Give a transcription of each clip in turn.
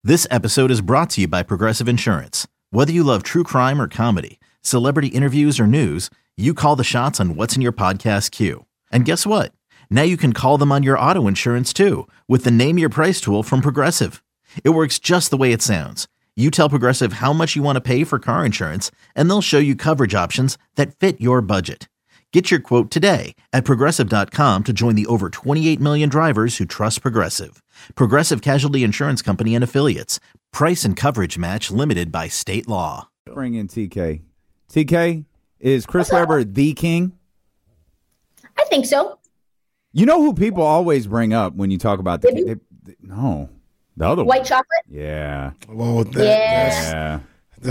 This episode is brought to you by Progressive Insurance. Whether you love true crime or comedy, celebrity interviews or news, you call the shots on what's in your podcast queue. And guess what? Now you can call them on your auto insurance too with the Name Your Price tool from Progressive. It works just the way it sounds. You tell Progressive how much you want to pay for car insurance, and they'll show you coverage options that fit your budget. Get your quote today at Progressive.com to join the over 28 million drivers who trust Progressive. Progressive Casualty Insurance Company and Affiliates. Price and coverage match limited by state law. Bring in TK. TK, is Chris Webber the king? I think so. You know who people always bring up when you talk about the king? No. The other White one. chocolate? Yeah. Well, Yeah.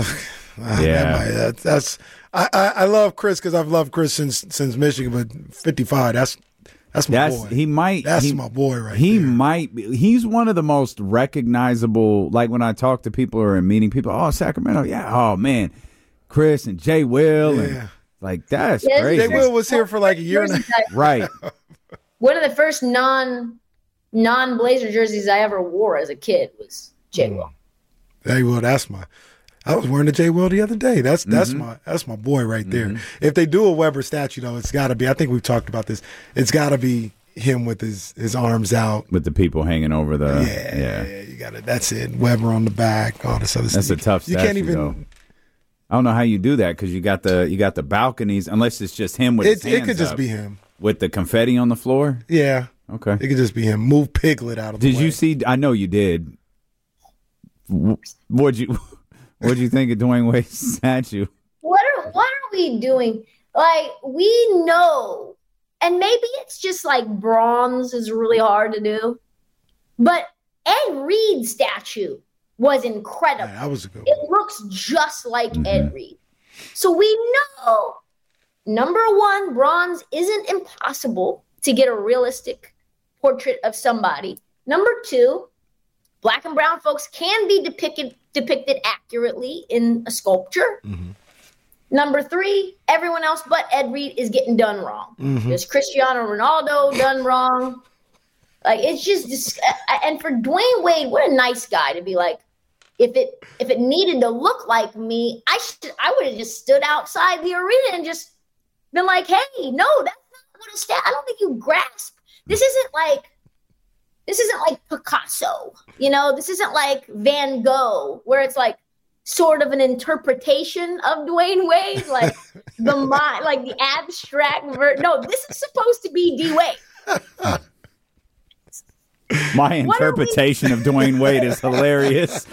I love Chris because I've loved Chris since Michigan, but 55, that's my boy. That's my boy right he there. might be. He's one of the most recognizable, like when I talk to people or in meeting people, oh, Sacramento, yeah, oh, man, Chris and Jay Will, and like, that's crazy. Jay Will was here for like a year and a half. Right. One of the first non-Blazer jerseys I ever wore as a kid was Jay Will. Jay Will, I was wearing the Jay Will the other day. That's my boy right there. If they do a Weber statue, though, it's got to be. I think we've talked about this. It's got to be him with his arms out, with the people hanging over the. Yeah. You got it. That's it. Weber on the back. All this other stuff. That's a tough statue. You can't even. Though. I don't know how you do that because you got the balconies. Unless it's just him with his hands It could just up, be him with the confetti on the floor. Yeah. Okay. It could just be him. Move Piglet out of the way. Did you see? I know you did. What'd you think of Dwayne Wade's statue? What are we doing? Like, we know, and maybe it's just like bronze is really hard to do, but Ed Reed's statue was incredible. Yeah, that was a good one. It looks just like Ed Reed. So we know, number one, bronze isn't impossible to get a realistic portrait of somebody. Number two, black and brown folks can be depicted accurately in a sculpture. Number three, everyone else but Ed Reed is getting done wrong. There's Cristiano Ronaldo done wrong. Like, it's just, and for Dwayne Wade, what a nice guy to be like, if it needed to look like me, I would have just stood outside the arena and just been like, hey, no, that's not what a stat. I don't think you grasp. This isn't like Picasso, this isn't like Van Gogh, where it's like sort of an interpretation of Dwayne Wade, like the mind, like the abstract No, this is supposed to be D Wade. My interpretation of Dwayne Wade is hilarious.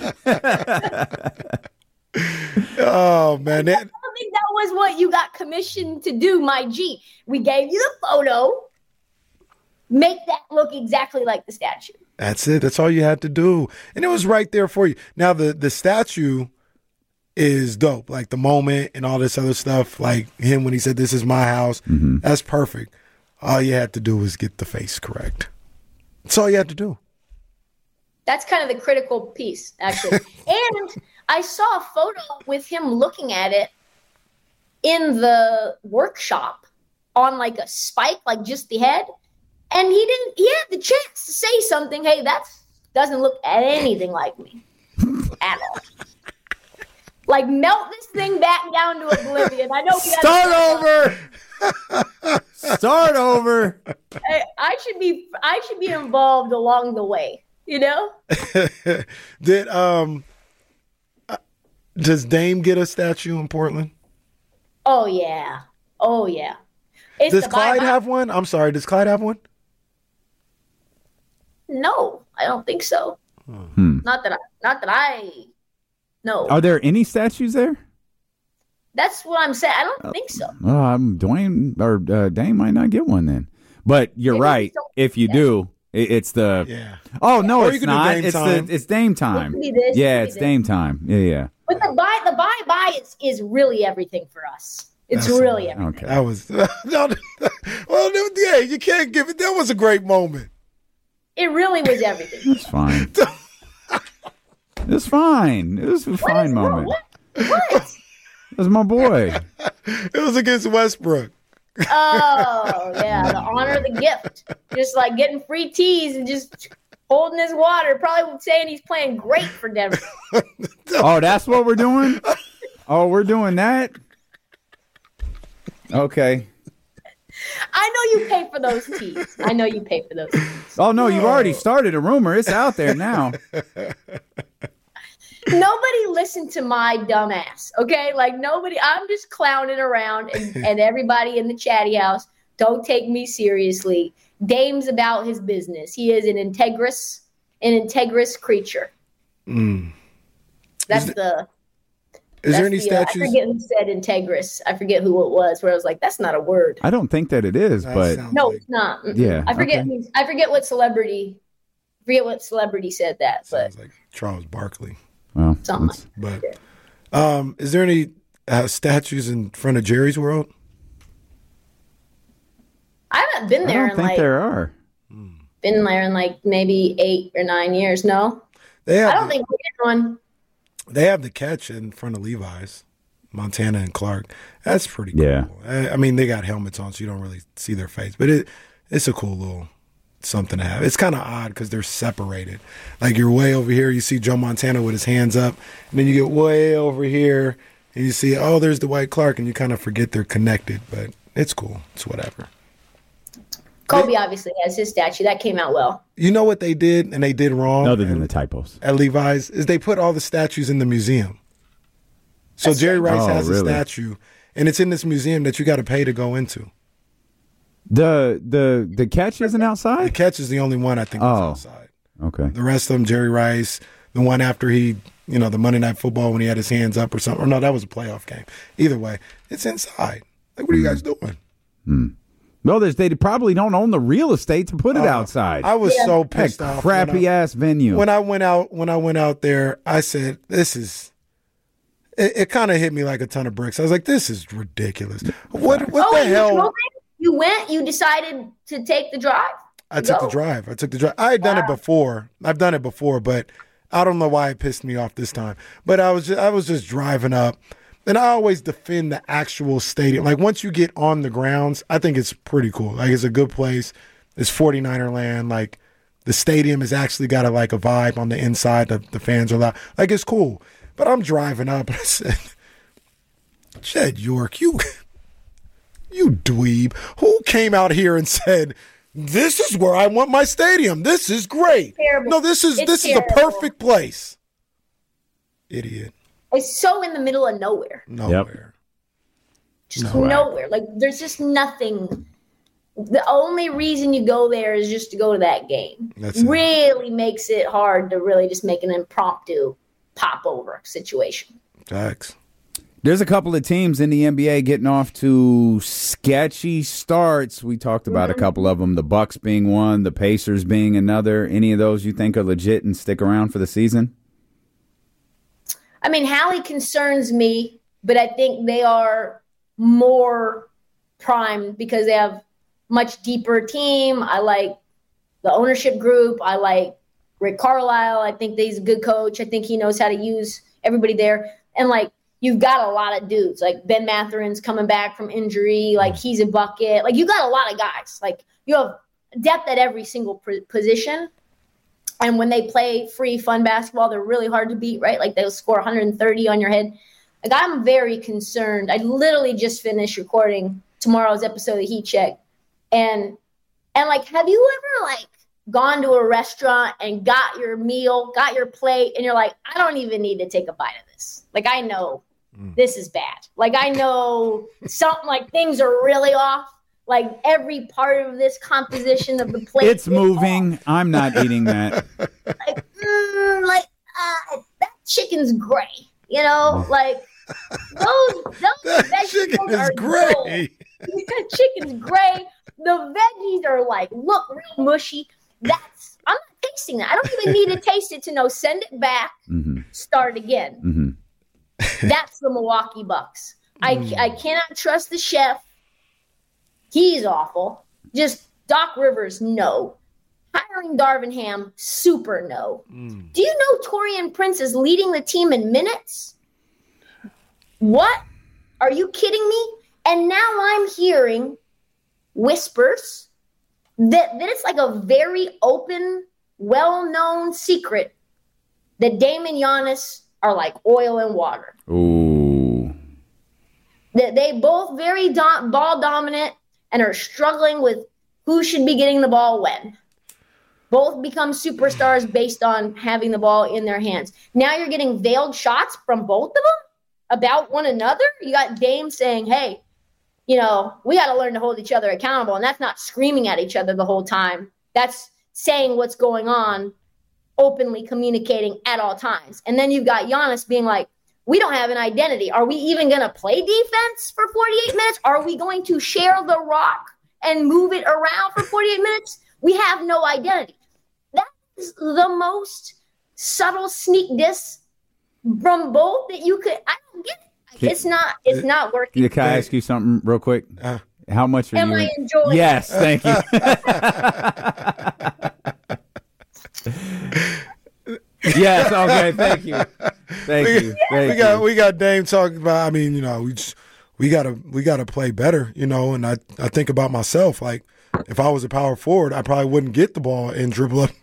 Oh, man. I don't think that was what you got commissioned to do, my G. We gave you the photo. Make that look exactly like the statue. That's it. That's all you had to do. And it was right there for you. Now, the statue is dope. Like the moment and all this other stuff, like him when he said, this is my house. That's perfect. All you had to do was get the face correct. That's all you had to do. That's kind of the critical piece, actually. And I saw a photo with him looking at it in the workshop on like a spike, like just the head. And he had the chance to say something. Hey, that doesn't look anything like me at all. Like, melt this thing back down to oblivion. I know. Start over. I should be involved along the way. Does Dame get a statue in Portland? Oh yeah. Does Clyde have one? I'm sorry. Does Clyde have one? No, I don't think so. Not that I know. Are there any statues there? That's what I'm saying. I don't think so. Dwayne or Dame might not get one then. But you're right. If you do, it's the. Yeah. Oh no, Or it's not. It's Dame time. It's Dame time. Yeah. But the bye is really everything for us. It's really everything. Okay. That was yeah. You can't give it. That was a great moment. It really was everything. It's fine. It's fine. It was a fine moment. What? That's my boy. It was against Westbrook. Oh, yeah. The honor of the gift. Just like getting free teas and just holding his water, probably saying he's playing great for Denver. Oh, that's what we're doing? Oh, we're doing that? Okay. I know you pay for those teas. I know you pay for those teas. Oh, no, you've already started a rumor. It's out there now. Nobody listened to my dumb ass, okay? Like, nobody. I'm just clowning around, and everybody in the chatty house, don't take me seriously. Dame's about his business. He is an integrous creature. That's Is there any statues? I forget who said integrous. I forget who it was. Where I was like, that's not a word. I don't think that it is, but no, it's not. Yeah, I forget. okay. I forget what celebrity. Said that. Sounds But like Charles Barkley. well, something. But is there any statues in front of Jerry's World? I haven't been I there don't think there are. been there in like maybe 8 or 9 years. No, They have I don't think we're getting one. They have the catch in front of Levi's, Montana and Clark. That's pretty cool. Yeah. I mean, they got helmets on, so you don't really see their face, but it's a cool little something to have. It's kind of odd because they're separated. Like, you're way over here, you see Joe Montana with his hands up, and then you get way over here, and you see, oh, there's Dwight Clark, and you kind of forget they're connected, but it's cool. It's whatever. Kobe obviously has his statue. That came out well. You know what they did, and they did wrong? Other than the typos. At Levi's, is they put all the statues in the museum. So Jerry Rice has a statue, and it's in this museum that you got to pay to go into. The catch isn't The outside? catch is the only one I think that's outside. Okay. The rest of them, Jerry Rice, the one after he, the Monday Night Football when he had his hands up or something. Or no, that was a playoff game. Either way, it's inside. Like, what are you guys doing? Well, they probably don't own the real estate to put it outside. I was so That pissed off. crappy ass venue. When I went out there, I said, this is. It kind of hit me like a ton of bricks. I was like, this is ridiculous. What the hell? You went, you decided to take the drive? I took the drive. I had done it before. I've done it before, but I don't know why it pissed me off this time. But I was just driving up, and I always defend the actual stadium. Like, once you get on the grounds, I think it's pretty cool. Like, it's a good place. It's 49er land. Like, the stadium has actually got a vibe on the inside. The fans are loud. Like, it's cool. But I'm driving up, and I said, Jed York, you dweeb, who came out here and said, this is where I want my stadium. This is great. Terrible. No, this is a perfect place. Idiot. It's so in the middle of nowhere. Nowhere. Just nowhere. Like, there's just nothing. The only reason you go there is just to go to that game. That's it. Really makes it hard to really just make an impromptu pop-over situation. Facts. There's a couple of teams in the NBA getting off to sketchy starts. We talked about a couple of them, the Bucks being one, the Pacers being another. Any of those you think are legit and stick around for the season? I mean, Hallie concerns me, but I think they are more primed because they have much deeper team. I like the ownership group. I like Rick Carlisle. I think he's a good coach. I think he knows how to use everybody there. And, you've got a lot of dudes. Like, Ben Matherin's coming back from injury. Like, he's a bucket. Like, you got a lot of guys. Like, you have depth at every single position. And when they play free, fun basketball, they're really hard to beat, right? Like, they'll score 130 on your head. Like, I'm very concerned. I literally just finished recording tomorrow's episode of Heat Check. And have you ever, gone to a restaurant and got your meal, got your plate, and you're like, I don't even need to take a bite of this. Like, I know this is bad. Like, I know something, things are really off. Like, every part of this composition of the plate. It's moving. Off. I'm not eating that. That chicken's gray. Those that chicken is gray. That chicken's gray. The veggies are look real mushy. I'm not tasting that. I don't even need to taste it to know. Send it back. Start again. That's the Milwaukee Bucks. I cannot trust the chef. He's awful. Just Doc Rivers, no. Hiring Darvin Ham, super no. Do you know Taurean Prince is leading the team in minutes? What? Are you kidding me? And now I'm hearing whispers that it's a very open well-known secret that Dame and Giannis are like oil and water. Ooh. That they both very ball dominant and are struggling with who should be getting the ball when. Both become superstars based on having the ball in their hands. Now you're getting veiled shots from both of them about one another. You got Dame saying, hey, we got to learn to hold each other accountable. And that's not screaming at each other the whole time. That's saying what's going on, openly communicating at all times. And then you've got Giannis being like, we don't have an identity. Are we even going to play defense for 48 minutes? Are we going to share the rock and move it around for 48 minutes? We have no identity. That is the most subtle sneak diss from both that you could. I don't get it. It's not working. Can I ask you something real quick? How much are Am you? I enjoying? Yes, thank you. Yes, okay, thank you. We got Dame talking about. I mean, we gotta play better, And I think about myself. Like, if I was a power forward, I probably wouldn't get the ball and dribble up.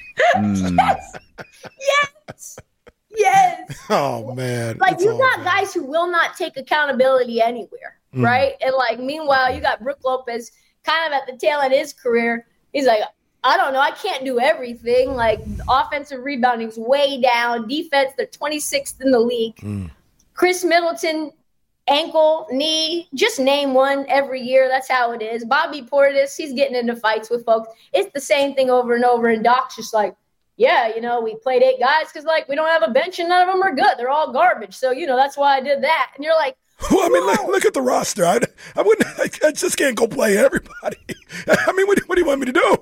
Yes. Oh man. Like, you got guys who will not take accountability anywhere, right? And like, meanwhile, you got Brook Lopez kind of at the tail end of his career. He's like, I don't know, I can't do everything. Like, offensive rebounding's way down. Defense, they're 26th in the league. Chris Middleton, ankle, knee, just name one every year. That's how it is. Bobby Portis, he's getting into fights with folks. It's the same thing over and over. And Doc's just like, yeah, we played 8 guys because, like, we don't have a bench and none of them are good. They're all garbage. So, that's why I did that. And you're like, well, I mean, look at the roster. I just can't go play everybody. I mean, what do you want me to do?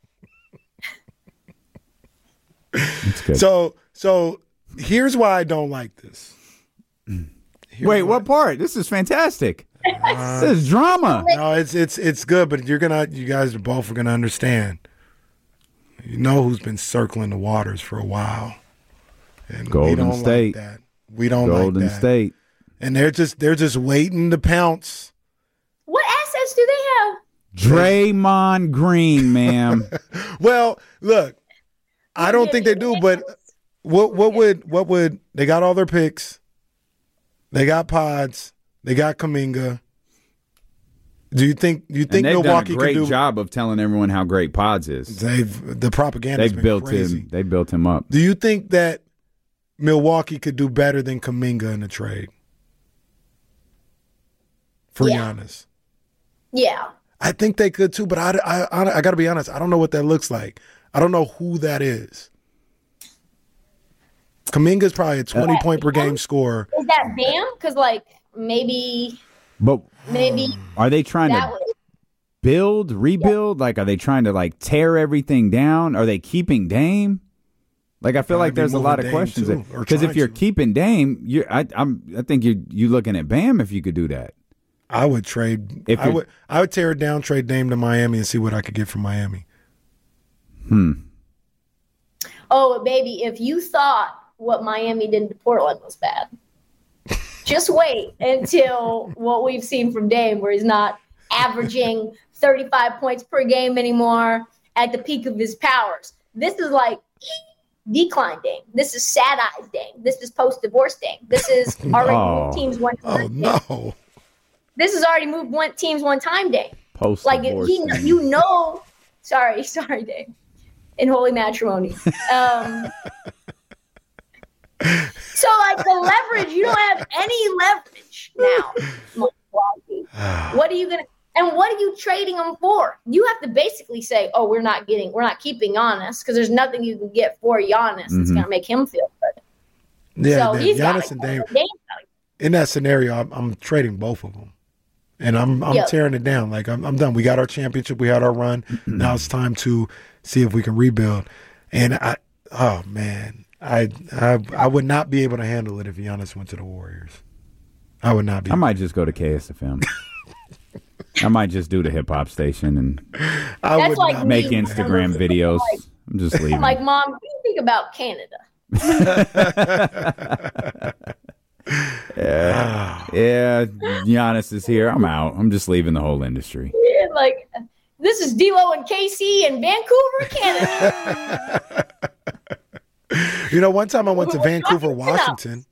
That's good. So here's why I don't like this. Wait, what part? This is fantastic. This is drama. No, it's good, but you guys are both gonna understand. You know who's been circling the waters for a while. And Golden State. Like that. We don't like that. Golden State. And they're just waiting to pounce. what assets do they have? Draymond Green, ma'am. Well, look, I don't think they do, but what would they got all their picks? They got Pods. They got Kuminga. Do you think Milwaukee done a great can do? job of telling everyone how great Pods is? The propaganda. They've built crazy. him. They built him up. Do you think that Milwaukee could do better than Kuminga in a trade for Giannis? Yeah. I think they could too, but I got to be honest. I don't know what that looks like. I don't know who that is. Kuminga's probably a 20-point per game scorer. Is that Bam? Because, like, maybe Are they trying to rebuild? Like, are they trying to, like, tear everything down? Are they keeping Dame? Like, I feel like there's a lot of questions. Because if you're keeping Dame, I think you're looking at Bam if you could do that. I would trade. I would tear it down, trade Dame to Miami, and see what I could get from Miami. Oh, baby, if you thought what Miami did to Portland was bad, just wait until what we've seen from Dame, where he's not averaging 35 points per game anymore at the peak of his powers. This is like decline Dame. This is sad eyes Dame. This is post-divorce Dame. This is already moved teams one time. Oh, no. This is already moved teams one time Dame. Post-divorce Dame. Sorry, Dame. In holy matrimony. So, like, the leverage, you don't have any leverage now, Milwaukee. What are you going to – and what are you trading them for? You have to basically say, oh, we're not keeping Giannis because there's nothing you can get for Giannis that's going to make him feel good. Yeah, so he's Giannis and Dame. In that scenario, I'm trading both of them. And I'm tearing it down. Like, I'm done. We got our championship. We had our run. Now it's time to see if we can rebuild. And I would not be able to handle it if Giannis went to the Warriors. I would not be. I might just go to KSFM. I might just do the hip hop station and make Instagram videos. I'm just leaving. I'm like, Mom, what do you think about Canada? Yeah, Giannis is here. I'm out. I'm just leaving the whole industry. Yeah, like, this is D'Lo and KC in Vancouver, Canada. One time I went to Vancouver, Washington.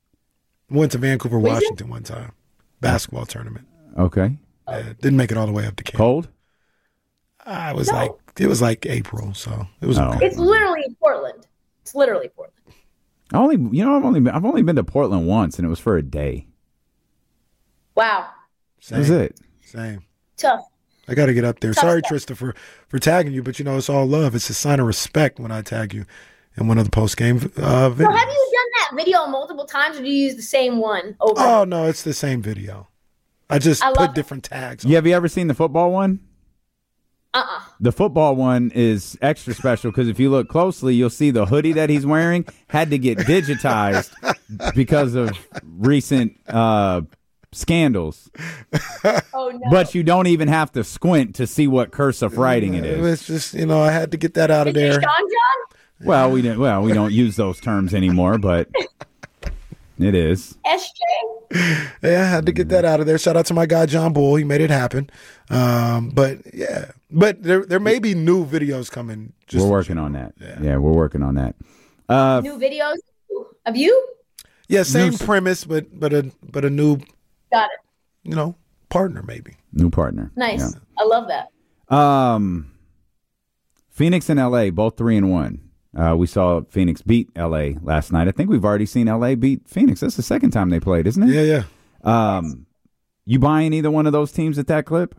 One time. Basketball tournament. Okay. Didn't make it all the way up to Canada. Cold? It was like April, so it was okay. It's literally Portland. I've only been to Portland once, and it was for a day. Wow. That was it. Same. Tough. I got to get up there. Tough Sorry, stuff. Trista, for tagging you, but it's all love. It's a sign of respect when I tag you in one of the post-game videos. So have you done that video multiple times, or do you use the same one over? Oh, no, it's the same video. I just put different tags on. Have you ever seen the football one? The football one is extra special because if you look closely, you'll see the hoodie that he's wearing had to get digitized because of recent scandals. Oh, no. But you don't even have to squint to see what cursive writing it is. It's just, I had to get that out of there. Sean John? Well, we don't use those terms anymore, but it is. SJ? Yeah, I had to get that out of there. Shout out to my guy John Bull. He made it happen. But there may be new videos coming. We're working on that. Yeah, we're working on that. New videos of you? Yeah, same premise, but a new. Got it. Partner maybe. New partner. Nice. Yeah. I love that. Phoenix and LA both 3-1. We saw Phoenix beat LA last night. I think we've already seen LA beat Phoenix. That's the second time they played, isn't it? Yeah. You buying either one of those teams at that clip?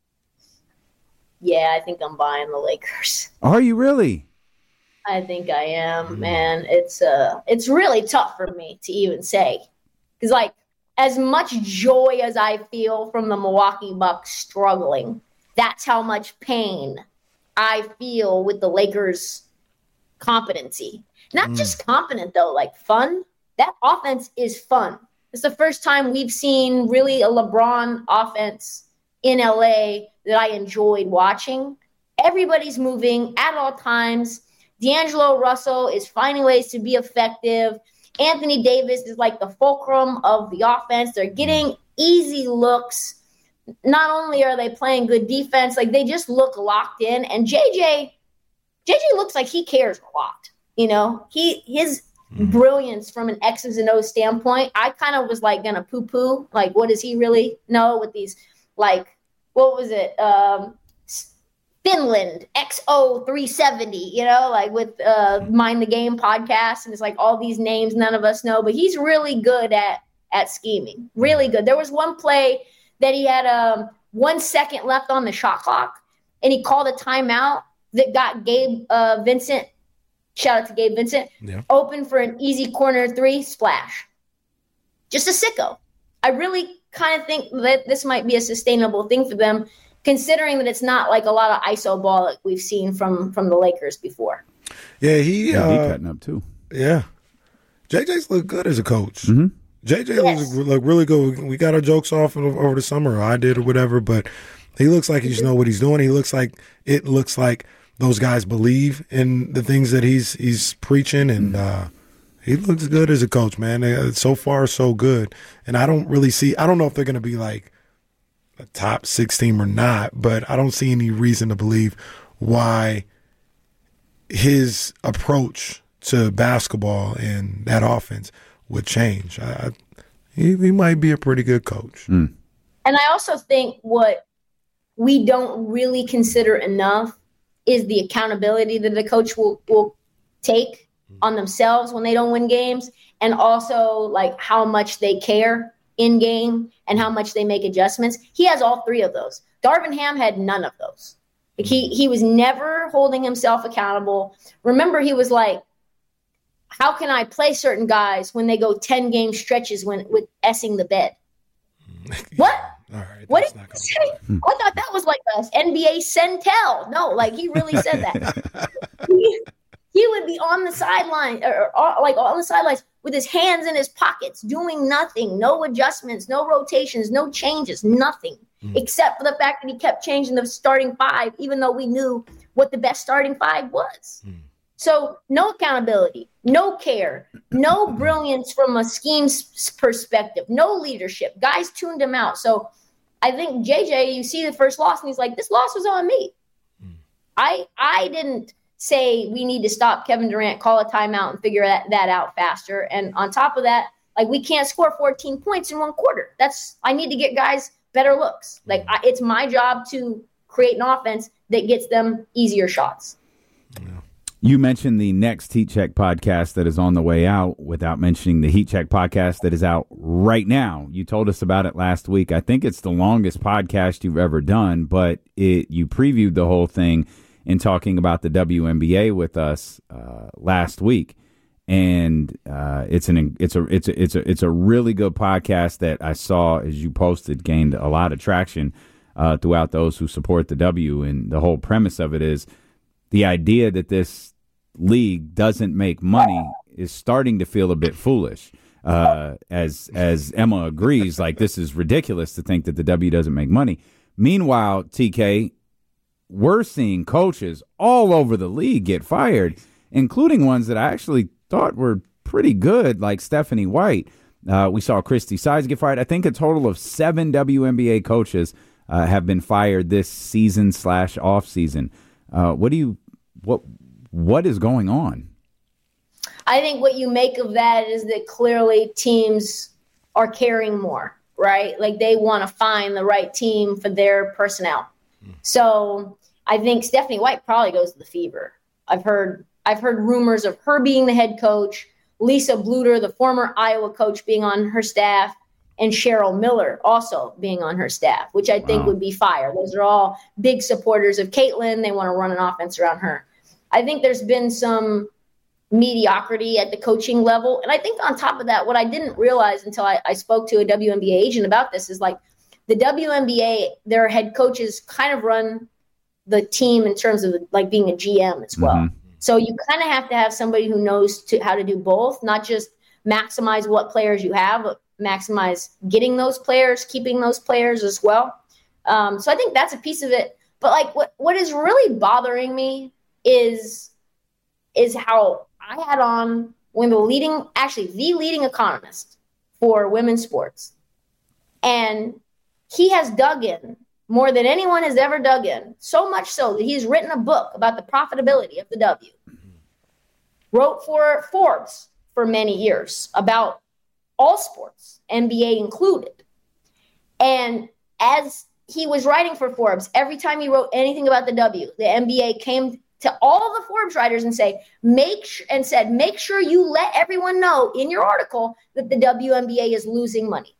Yeah, I think I'm buying the Lakers. Are you really? I think I am, man. It's really tough for me to even say. Because, as much joy as I feel from the Milwaukee Bucks struggling, that's how much pain I feel with the Lakers' competency. Not just competent, though, fun. That offense is fun. It's the first time we've seen really a LeBron offense in LA that I enjoyed watching. Everybody's moving at all times. D'Angelo Russell is finding ways to be effective. Anthony Davis is the fulcrum of the offense. They're getting easy looks. Not only are they playing good defense, they just look locked in. And JJ looks like he cares a lot. His brilliance from an X's and O's standpoint, I kind of was gonna poo-poo. What does he really know with these, what was it? Finland XO 370, with Mind the Game podcast. And it's all these names none of us know, but he's really good at scheming. Really good. There was one play that he had 1 second left on the shot clock, and he called a timeout that got Gabe Vincent, shout out to Gabe Vincent, open for an easy corner three splash. Just a sicko. I really kind of think that this might be a sustainable thing for them, considering that it's not a lot of ISO ball that we've seen from the Lakers before. Yeah, he cutting up too. Yeah. JJ's look good as a coach. Mm-hmm. JJ look really good. We got our jokes off over the summer, or I did or whatever, but he looks like he just know what he's doing. It looks like those guys believe in the things that he's preaching, and he looks good as a coach, man. So far, so good. And I don't know if they're going to be a top 6 team or not, but I don't see any reason to believe why his approach to basketball and that offense would change. He might be a pretty good coach. And I also think what we don't really consider enough is the accountability that the coach will take on themselves when they don't win games, and also how much they care in game and how much they make adjustments. He has all 3 of those. Darvin Ham had none of those. He was never holding himself accountable. Remember, he was how can I play certain guys when they go 10 game stretches with essing the bed? What? All right. What did you say? I thought that was an NBA send tell. No, he really said that. He would be on the sideline or on the sidelines with his hands in his pockets, doing nothing, no adjustments, no rotations, no changes, nothing, except for the fact that he kept changing the starting 5, even though we knew what the best starting 5 was. So no accountability, no care, no brilliance from a scheme perspective, no leadership. Guys tuned him out. So I think JJ, you see the first loss, and he's this loss was on me. I didn't say we need to stop Kevin Durant, call a timeout, and figure that out faster. And on top of that, like, we can't score 14 points in one quarter. I need to get guys better looks. Like, it's my job to create an offense that gets them easier shots. You mentioned the next Heat Check podcast that is on the way out without mentioning the Heat Check podcast that is out right now. You told us about it last week. I think it's the longest podcast you've ever done, but you previewed the whole thing in talking about the WNBA with us last week. And it's a really good podcast that I saw, as you posted, gained a lot of traction throughout those who support the W. And the whole premise of it is the idea that this league doesn't make money is starting to feel a bit foolish. As Emma agrees, like, this is ridiculous to think that the W doesn't make money. Meanwhile, TK, we're seeing coaches all over the league get fired, including ones that I actually thought were pretty good, like Stephanie White. We saw Christy Sides get fired. I think a total of 7 WNBA coaches have been fired this season / off season. What is going on? I think what you make of that is that clearly teams are caring more, right? Like, they want to find the right team for their personnel. So I think Stephanie White probably goes to the Fever. I've heard rumors of her being the head coach, Lisa Bluter, the former Iowa coach, being on her staff, and Cheryl Miller also being on her staff, which I think would be fire. Those are all big supporters of Caitlin. They want to run an offense around her. I think there's been some mediocrity at the coaching level. And I think on top of that, what I didn't realize until I spoke to a WNBA agent about this is, like, the WNBA, their head coaches kind of run the team in terms of, like, being a GM as well. Mm-hmm. So you kind of have to have somebody who knows how to do both, not just maximize what players you have, but maximize getting those players, keeping those players as well. So I think that's a piece of it. But, like, what is really bothering me is how I had on the leading economist for women's sports. And he has dug in more than anyone has ever dug in, so much so that he's written a book about the profitability of the W. Wrote for Forbes for many years about all sports, NBA included. And as he was writing for Forbes, every time he wrote anything about the W, the NBA came to all the Forbes writers and make sure you let everyone know in your article that the WNBA is losing money.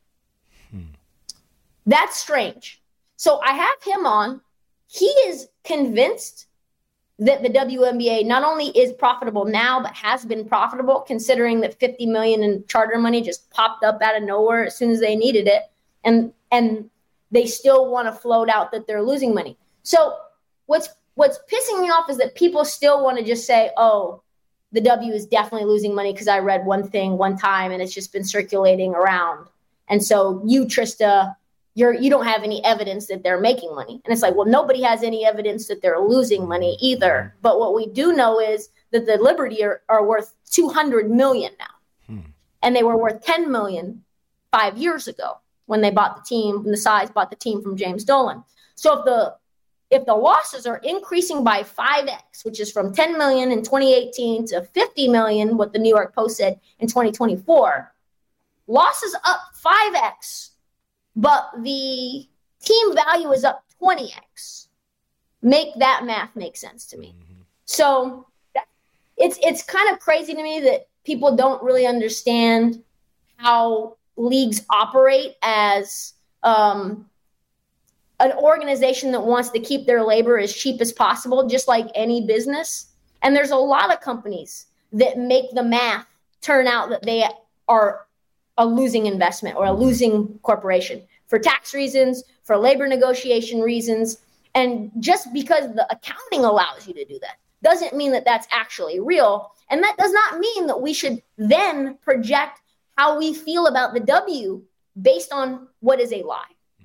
That's strange. So I have him on. He is convinced that the WNBA not only is profitable now, but has been profitable, considering that $50 million in charter money just popped up out of nowhere as soon as they needed it. And they still want to float out that they're losing money. So what's pissing me off is that people still want to just say, oh, the W is definitely losing money because I read one thing one time and it's just been circulating around. And so you, Trista, you don't have any evidence that they're making money. And it's like, well, nobody has any evidence that they're losing money either. But what we do know is that the Liberty are worth $200 million now. And they were worth $10 million 5 years ago when they bought the team, when the Size bought the team from James Dolan. So if the losses are increasing by 5x, which is from $10 million in 2018 to $50 million, what the New York Post said in 2024, losses up 5x. But the team value is up 20x. Make that math make sense to me. So it's kind of crazy to me that people don't really understand how leagues operate as an organization that wants to keep their labor as cheap as possible, just like any business. And there's a lot of companies that make the math turn out that they are a losing investment or a losing corporation for tax reasons, for labor negotiation reasons. And just because the accounting allows you to do that doesn't mean that that's actually real. And that does not mean that we should then project how we feel about the W based on what is a lie.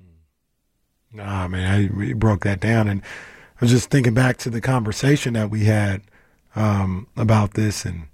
Nah, man, I broke that down. And I was just thinking back to the conversation that we had about this. And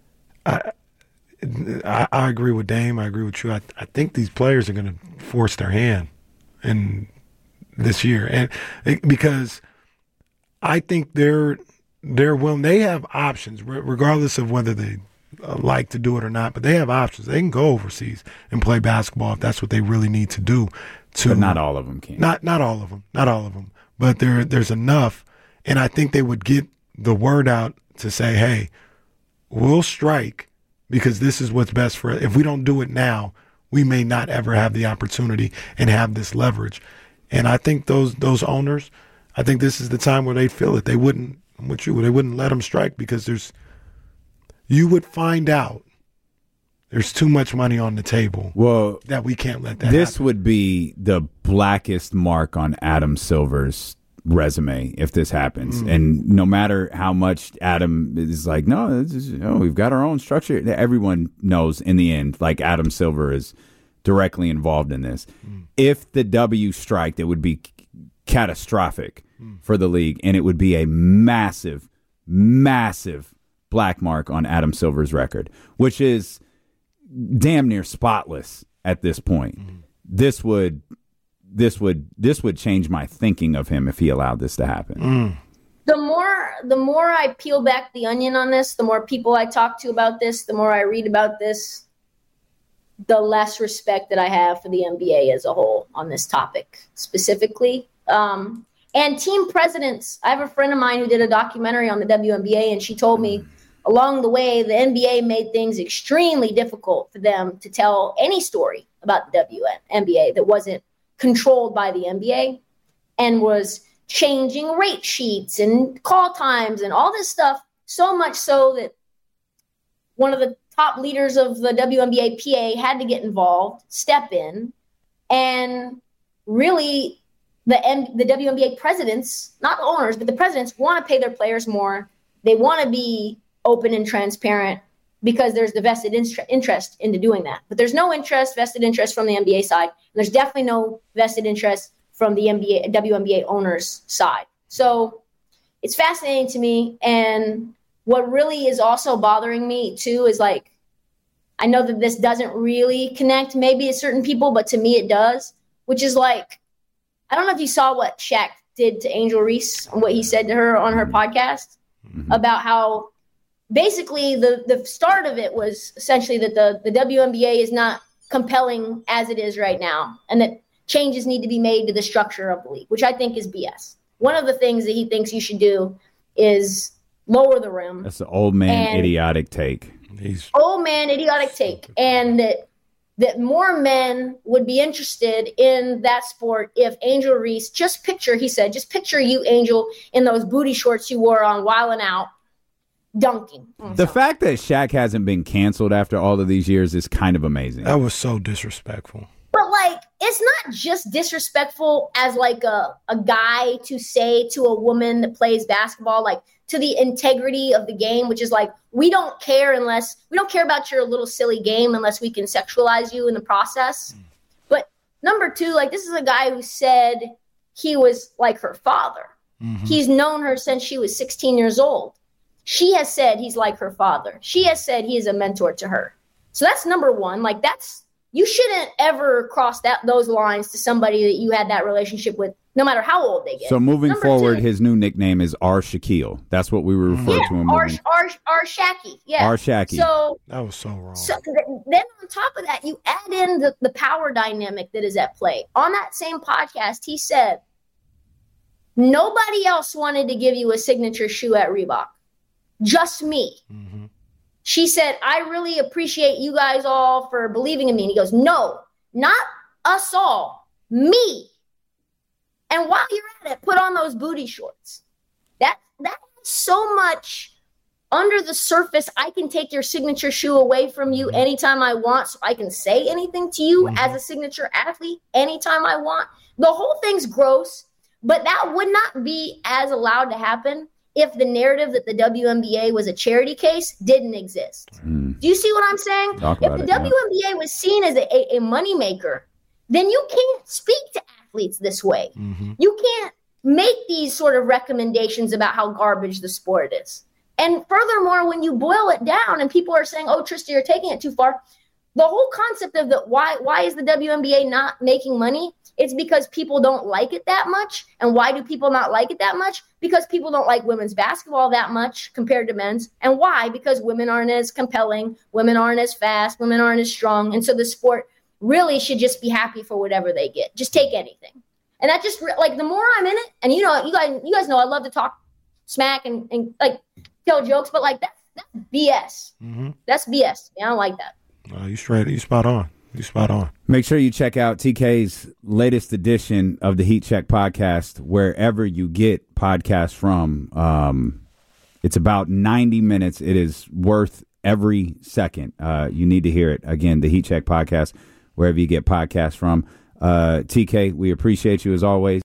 I agree with Dame. I agree with you. I think these players are going to force their hand in this year, and because I think they're willing. They have options, regardless of whether they like to do it or not. But they have options. They can go overseas and play basketball if that's what they really need to do. But not all of them can. Not all of them. Not all of them. But there's enough, and I think they would get the word out to say, "Hey, we'll strike because this is what's best for us. If we don't do it now, we may not ever have the opportunity and have this leverage." And I think those owners, I think this is the time where they feel it. They wouldn't let them strike because you would find out there's too much money on the table. Well, that we can't let that This happen. would be the blackest mark on Adam Silver's resume if this happens. And no matter how much Adam is like, no, we've got our own structure. Everyone knows in the end, like Adam Silver is directly involved in this. If the W striked, it would be catastrophic for the league, and it would be a massive, massive black mark on Adam Silver's record, which is damn near spotless at this point. This would change my thinking of him if he allowed this to happen. The more I peel back the onion on this, the more people I talk to about this, the more I read about this, the less respect that I have for the NBA as a whole on this topic specifically. And team presidents, I have a friend of mine who did a documentary on the WNBA, and she told me along the way, the NBA made things extremely difficult for them to tell any story about the WNBA that wasn't controlled by the NBA, and was changing rate sheets and call times and all this stuff, so much so that one of the top leaders of the WNBA PA had to get involved, step in, and really the WNBA presidents, not the owners, but the presidents want to pay their players more. They want to be open and transparent because there's the vested interest into doing that. But there's no vested interest from the NBA side. And there's definitely no vested interest from the WNBA owners side. So it's fascinating to me. And what really is also bothering me too is, like, I know that this doesn't really connect maybe to certain people, but to me it does, which is like, I don't know if you saw what Shaq did to Angel Reese and what he said to her on her podcast about how basically the start of it was essentially that the WNBA is not compelling as it is right now, and that changes need to be made to the structure of the league, which I think is BS. One of the things that he thinks you should do is lower the rim. That's an old man idiotic take. Old man idiotic take. And that more men would be interested in that sport if Angel Reese, just picture you, Angel, in those booty shorts you wore on Wildin' Out, dunking. The fact that Shaq hasn't been canceled after all of these years is kind of amazing. That was so disrespectful. But, like, it's not just disrespectful as, like, a guy to say to a woman that plays basketball, like, to the integrity of the game, which is like, we don't care about your little silly game unless we can sexualize you in the process. But number two, like, this is a guy who said he was like her father. He's known her since she was 16 years old. She has said he's like her father. She has said he is a mentor to her. So that's number one. Like, you shouldn't ever cross those lines to somebody that you had that relationship with, no matter how old they get. So moving forward, his new nickname is R. Shaquille. That's what we were referring to him. R. Shacky. Yeah. R. Shacky. So that was so wrong. So then on top of that, you add in the power dynamic that is at play. On that same podcast, he said, nobody else wanted to give you a signature shoe at Reebok. Just me. She said, I really appreciate you guys all for believing in me. And he goes, no, not us all, me. And while you're at it, put on those booty shorts. That's so much under the surface. I can take your signature shoe away from you anytime I want, so I can say anything to you as a signature athlete anytime I want. The whole thing's gross, but that would not be as allowed to happen if the narrative that the WNBA was a charity case didn't exist. Do you see what I'm saying? If the WNBA was seen as a moneymaker, then you can't speak to athletes this way. You can't make these sort of recommendations about how garbage the sport is. And furthermore, when you boil it down and people are saying, oh, Trista, you're taking it too far, The whole concept of why is the WNBA not making money? It's because people don't like it that much. And why do people not like it that much? Because people don't like women's basketball that much compared to men's. And why? Because women aren't as compelling, women aren't as fast, women aren't as strong. And so the sport really should just be happy for whatever they get. Just take anything. And that just, like, the more I'm in it, and you guys know I love to talk smack and like tell jokes, but like that's BS. Mm-hmm. That's BS. I don't like that. You straight. You spot on. You spot on. Make sure you check out TK's latest edition of the Heat Check podcast wherever you get podcasts from. It's about 90 minutes. It is worth every second. You need to hear it. Again, the Heat Check podcast, wherever you get podcasts from. TK, we appreciate you as always.